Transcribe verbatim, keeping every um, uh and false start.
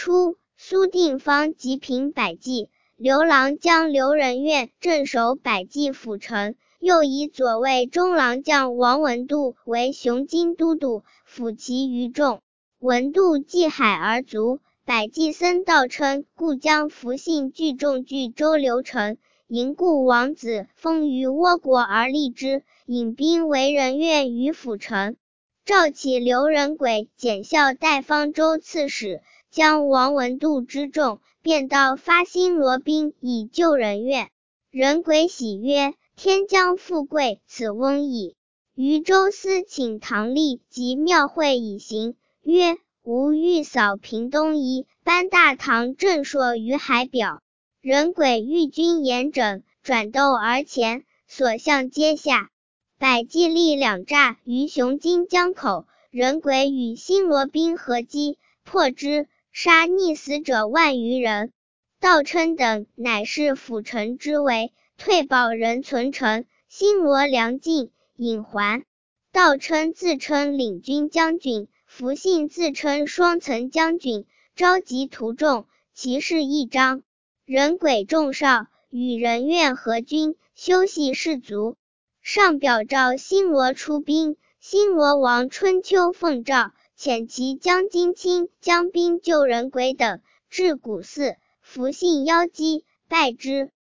初，苏定方急平百济，刘郎将刘仁愿镇守百济府城，又以左卫中郎将王文度为雄津都督，辅其余众。文度继海而卒，百济僧道琛故将福信聚众据州留城，迎故王子封于倭国而立之，引兵为仁愿于府城。赵启刘仁轨检校代方州刺史，将王文度之众便到发新罗兵以救仁愿。仁轨喜曰：天将富贵，此翁矣。于州司请唐吏及庙会以行，曰：吾欲扫平东夷，搬大唐正朔于海表。仁轨欲军严整，转斗而前，所向皆下。百济立两栅于雄津江口，仁轨与新罗兵合击，破之，杀溺死者万余人。道琛等乃是府城之围，退保人存城，新罗粮尽，引还。道琛自称领军将军，福信自称双层将军，召集徒众，其势一张。仁轨众少，与仁愿合军，休息士卒。上表召新罗出兵，新罗王春秋奉诏，遣其将金卿将兵救仁轨等，至古寺，福信邀击，拜之。